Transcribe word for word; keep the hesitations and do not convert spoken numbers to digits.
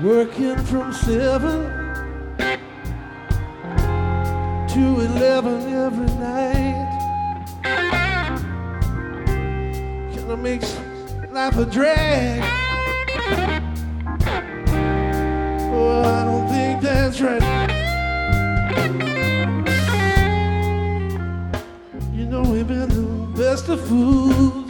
Working from seven to eleven every night. Kinda makes life a drag. Oh, I don't think that's right. You know we've been the best of fools.